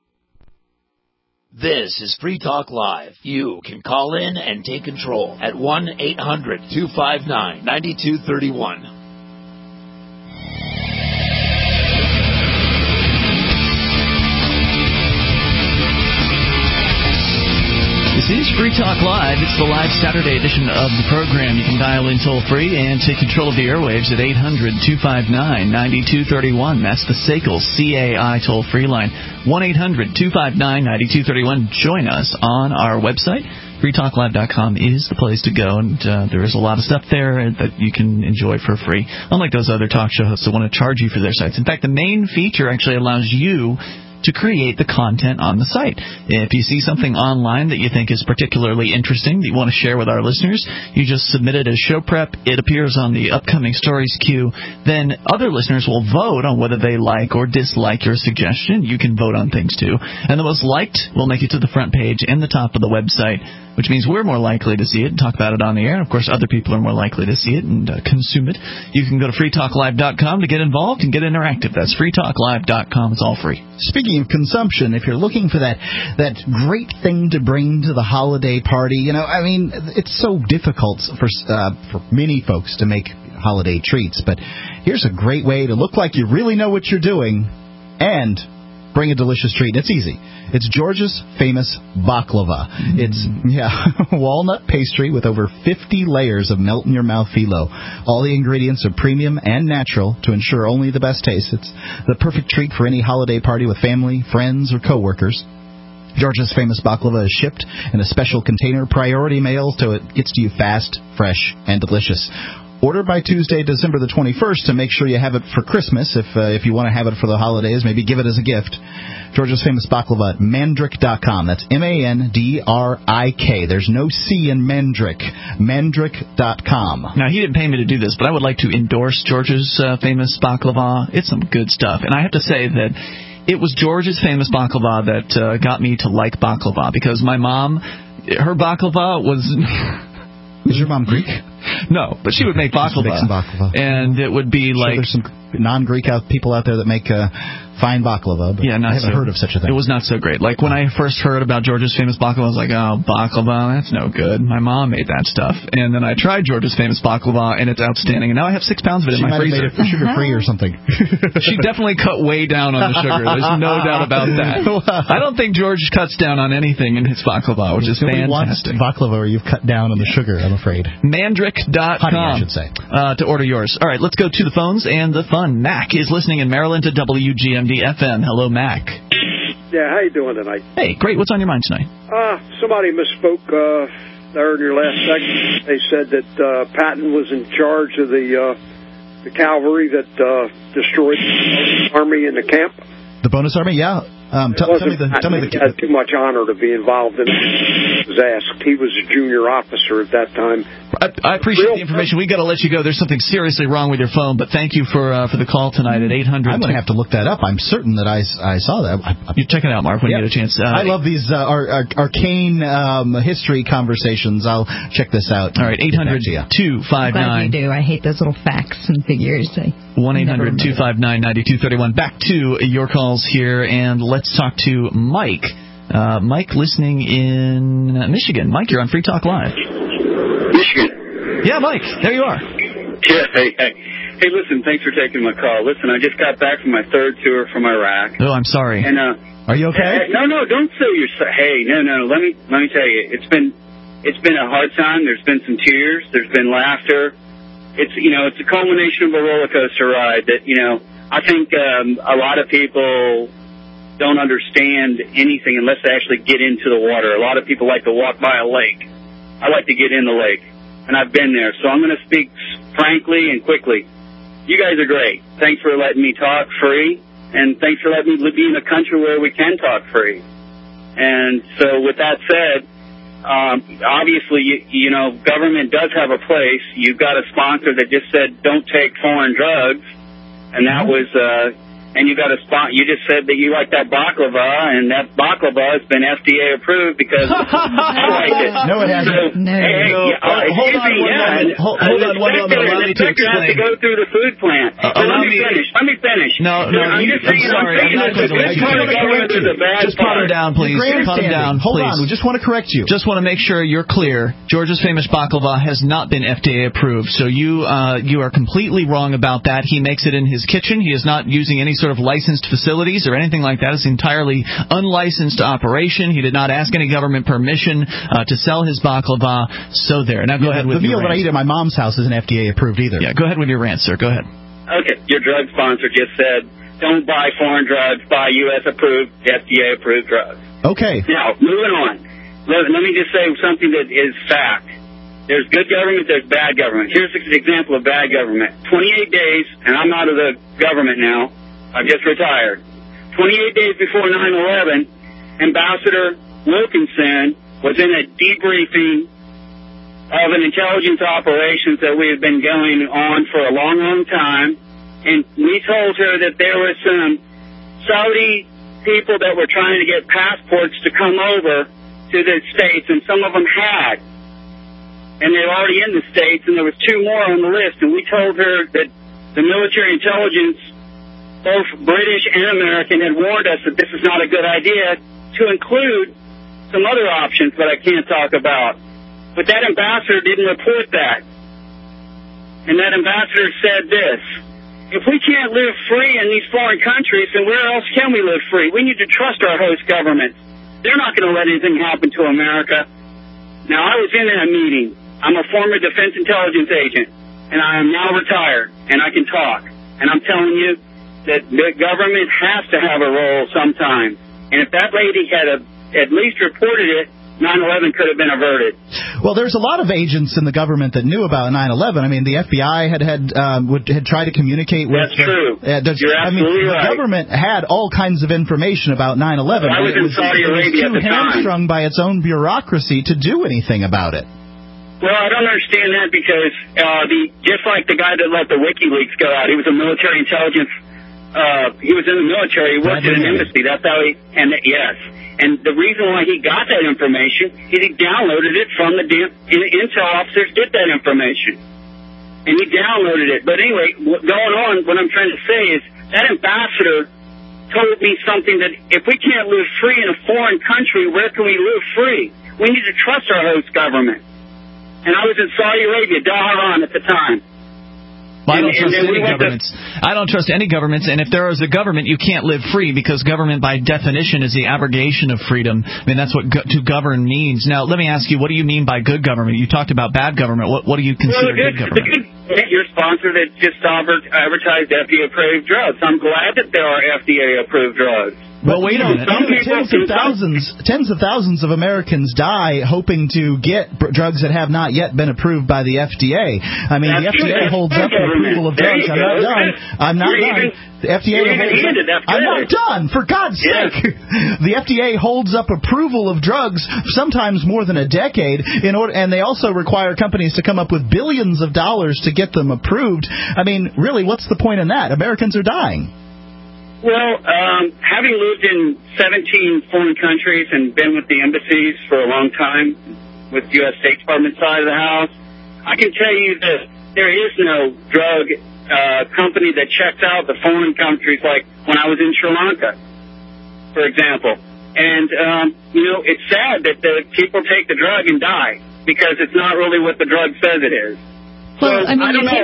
This is Free Talk Live. You can call in and take control at 1-800-259-9231. This is Free Talk Live. It's the live Saturday edition of the program. You can dial in toll-free and take control of the airwaves at 800-259-9231. That's the SACL CAI toll-free line, 1-800-259-9231. Join us on our website. FreeTalkLive.com is the place to go, and there is a lot of stuff there that you can enjoy for free, unlike those other talk show hosts that want to charge you for their sites. In fact, the main feature actually allows you to create the content on the site. If you see something online that you think is particularly interesting that you want to share with our listeners, you just submit it as show prep. It appears on the upcoming stories queue. Then other listeners will vote on whether they like or dislike your suggestion. You can vote on things too. And the most liked will make it to the front page and the top of the website, which means we're more likely to see it and talk about it on the air. And, of course, other people are more likely to see it and consume it. You can go to freetalklive.com to get involved and get interactive. That's freetalklive.com. It's all free. Speaking of consumption, if you're looking for that great thing to bring to the holiday party, it's so difficult for many folks to make holiday treats. But here's a great way to look like you really know what you're doing and bring a delicious treat. It's easy. It's Georgia's famous baklava. It's walnut pastry with over 50 layers of melt-in-your-mouth phyllo. All the ingredients are premium and natural to ensure only the best taste. It's the perfect treat for any holiday party with family, friends, or coworkers. Georgia's famous baklava is shipped in a special container, priority mail, so it gets to you fast, fresh, and delicious. Order by Tuesday, December the 21st, to make sure you have it for Christmas. If you want to have it for the holidays, maybe give it as a gift. Georgia's famous baklava at Mandrik.com. That's M-A-N-D-R-I-K. There's no C in Mandrik. Mandrik.com. Now, he didn't pay me to do this, but I would like to endorse Georgia's famous baklava. It's some good stuff. And I have to say that it was Georgia's famous baklava that got me to like baklava, because my mom, her baklava was... Is your mom Greek? No, but she would make baklava. And it would be like... There's some non-Greek people out there that make fine baklava, but I haven't heard of such a thing. It was not so great. Like, when I first heard about Georgia's famous baklava, I was like, oh, baklava, that's no good. My mom made that stuff. And then I tried Georgia's famous baklava, and it's outstanding. And now I have 6 pounds of it in my freezer. She might have made it sugar-free or something. She definitely cut way down on the sugar. There's no doubt about that. I don't think George cuts down on anything in his baklava, which is fantastic. Baklava where you've cut down on the sugar, I'm afraid. Mandrik.com. Honey, I should say. To order yours. All right, let's go to the phones and the fun. Mac is listening in Maryland to WGMD-FM. Hello, Mac. Yeah, how you doing tonight? Hey, great. What's on your mind tonight? Somebody misspoke there in your last segment. They said that Patton was in charge of the cavalry that destroyed the army in the camp. The bonus army, yeah. Tell me the He had too much honor to be involved in it. He was asked. He was a junior officer at that time. I appreciate the information. We've got to let you go. There's something seriously wrong with your phone, but thank you for the call tonight at 800. I'm going to have to look that up. I'm certain that I saw that. You check it out, Mark, when you get a chance. I love these arcane history conversations. I'll check this out. All right, 800-259. Glad you do. I hate those little facts and figures. 1-800-259-9231. Back to your calls here, and let's talk to Mike. Mike, listening in Michigan. Mike, you're on Free Talk Live. Michigan. Yeah, Mike, there you are. Yeah, hey, listen, thanks for taking my call. Listen, I just got back from my third tour from Iraq. Oh, I'm sorry. And are you okay? No, don't say you're. Hey, no. Let me tell you, it's been a hard time. There's been some tears. There's been laughter. It's a culmination of a roller coaster ride that I think a lot of people don't understand anything unless they actually get into the water. A lot of people like to walk by a lake. I like to get in the lake, and I've been there. So I'm going to speak frankly and quickly. You guys are great. Thanks for letting me talk free, and thanks for letting me be in a country where we can talk free. And so with that said, obviously, government does have a place. You've got a sponsor that just said don't take foreign drugs, and that was and you got a spot. You just said that you like that baklava, and that baklava has been FDA approved because I like it. No, it hasn't. Hold on one moment. Allow me to explain. Have to go through the food plant. Let me finish. No. I'm sorry. I'm not going to let you. Just calm her down, please. Calm down. Hold on. We just want to correct you. Just want to make sure you're clear. Georgia's famous baklava has not been FDA approved, so you are completely wrong about that. He makes it in his kitchen. He is not using any sort of licensed facilities or anything like that. It's an entirely unlicensed operation. He did not ask any government permission to sell his baklava. So there. Now go ahead with your rant. The meal that I eat at my mom's house isn't FDA approved either. Yeah, go ahead with your rant, sir. Go ahead. Okay, your drug sponsor just said don't buy foreign drugs, buy U.S. approved, FDA approved drugs. Okay. Now, moving on. Let me just say something that is fact. There's good government, there's bad government. Here's an example of bad government. 28 days, and I'm out of the government now. I've just retired. 28 days before 9/11, Ambassador Wilkinson was in a debriefing of an intelligence operations that we have been going on for a long, long time, and we told her that there were some Saudi people that were trying to get passports to come over to the States, and some of them had. And they were already in the States, and there was 2 more on the list, and we told her that the military intelligence, both British and American, had warned us that this is not a good idea, to include some other options that I can't talk about. But that ambassador didn't report that. And that ambassador said this: if we can't live free in these foreign countries, then where else can we live free? We need to trust our host governments. They're not going to let anything happen to America. Now, I was in that meeting. I'm a former defense intelligence agent, and I am now retired, and I can talk. And I'm telling you that the government has to have a role sometime. And if that lady had at least reported it, 9/11 could have been averted. Well, there's a lot of agents in the government that knew about 9/11. I mean, the FBI had tried to communicate with. That's true. You're absolutely right. The government had all kinds of information about 9/11. I was in Saudi Arabia at the time. It was too hamstrung by its own bureaucracy to do anything about it. Well, I don't understand that because just like the guy that let the WikiLeaks go out, he was a military intelligence. He was in the military. He worked at an embassy. That's how he. Yes. And the reason why he got that information is he downloaded it from the intel officers get that information. And he downloaded it. But anyway, going on, what I'm trying to say is that ambassador told me something that if we can't live free in a foreign country, where can we live free? We need to trust our host government. And I was in Saudi Arabia, Dhahran at the time. Well, I don't trust any governments. I don't trust any governments, and if there is a government, you can't live free because government, by definition, is the abrogation of freedom. I mean, that's what to govern means. Now, let me ask you, what do you mean by good government? You talked about bad government. What do you consider good government? your sponsor that just advertised FDA-approved drugs. I'm glad that there are FDA-approved drugs. Well, wait a minute. Tens of thousands of Americans die hoping to get drugs that have not yet been approved by the FDA. I mean, the FDA holds up the approval of drugs. I'm not done. The FDA I'm not done, for God's sake. The FDA holds up approval of drugs sometimes more than a decade, and they also require companies to come up with billions of dollars to get them approved. I mean, really, what's the point in that? Americans are dying. Well, having lived in 17 foreign countries and been with the embassies for a long time, with the U.S. State Department side of the house, I can tell you that there is no drug company that checks out the foreign countries, like when I was in Sri Lanka, for example. And, it's sad that the people take the drug and die because it's not really what the drug says it is. Well, so, I don't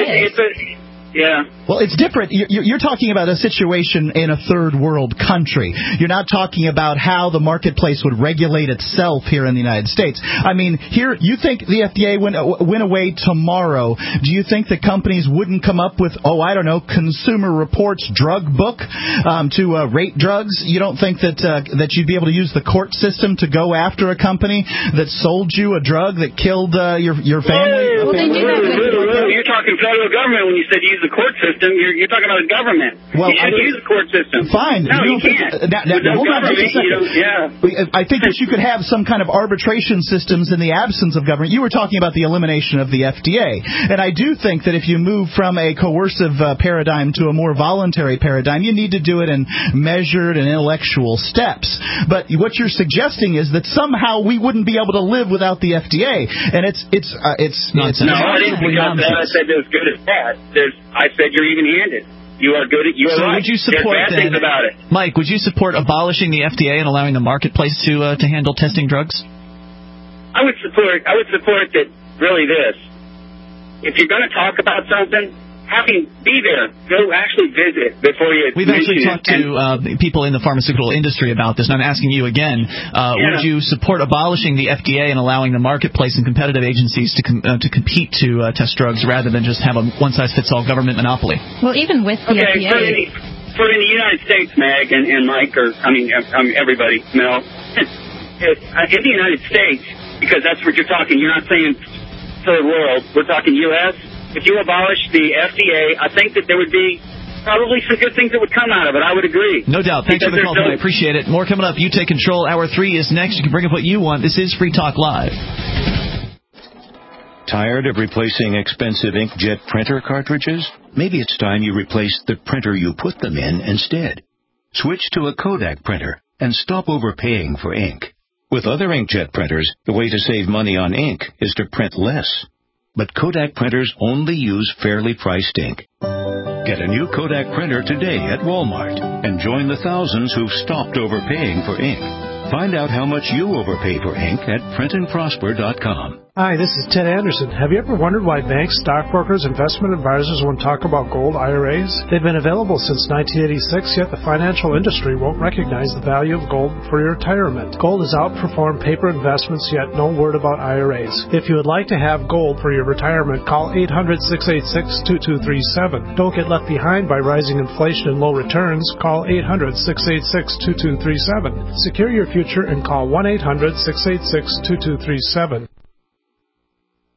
know. Yeah. Well, it's different. You're talking about a situation in a third world country. You're not talking about how the marketplace would regulate itself here in the United States. I mean, here, you think the FDA went away tomorrow. Do you think that companies wouldn't come up with, Consumer Reports drug book to rate drugs? You don't think that you'd be able to use the court system to go after a company that sold you a drug that killed your family? Well, they do that. You're talking federal government when you said use the court system. You're talking about the government. Well, you shouldn't use the court system. Fine. No, you can't. Hold on just a second. I think that you could have some kind of arbitration systems in the absence of government. You were talking about the elimination of the FDA. And I do think that if you move from a coercive paradigm to a more voluntary paradigm, you need to do it in measured and intellectual steps. But what you're suggesting is that somehow we wouldn't be able to live without the FDA. And it's nonsense. No, I didn't suggest that. I said it was good as bad. I said you're even-handed. You are good. You are right. Would you support There's bad things about it. Mike, would you support abolishing the FDA and allowing the marketplace to handle testing drugs? I would support that. Really, this. If you're going to talk about something, be there. Go actually visit before you. We've actually talked to people in the pharmaceutical industry about this, and I'm asking you again. Would you support abolishing the FDA and allowing the marketplace and competitive agencies to compete to test drugs rather than just have a one-size-fits-all government monopoly? Well, even with the FDA. For in the United States, Meg and Mike, everybody, Mel, in the United States, because that's what you're talking. You're not saying third world. We're talking U.S. If you abolish the FDA, I think that there would be probably some good things that would come out of it. I would agree. No doubt. Thanks for the call today. I appreciate it. More coming up. You Take Control. Hour 3 is next. You can bring up what you want. This is Free Talk Live. Tired of replacing expensive inkjet printer cartridges? Maybe it's time you replace the printer you put them in instead. Switch to a Kodak printer and stop overpaying for ink. With other inkjet printers, the way to save money on ink is to print less. But Kodak printers only use fairly priced ink. Get a new Kodak printer today at Walmart and join the thousands who've stopped overpaying for ink. Find out how much you overpay for ink at printandprosper.com. Hi, this is Ted Anderson. Have you ever wondered why banks, stockbrokers, investment advisors won't talk about gold IRAs? They've been available since 1986, yet the financial industry won't recognize the value of gold for your retirement. Gold has outperformed paper investments, yet no word about IRAs. If you would like to have gold for your retirement, call 800-686-2237. Don't get left behind by rising inflation and low returns. Call 800-686-2237. Secure your future and call 1-800-686-2237.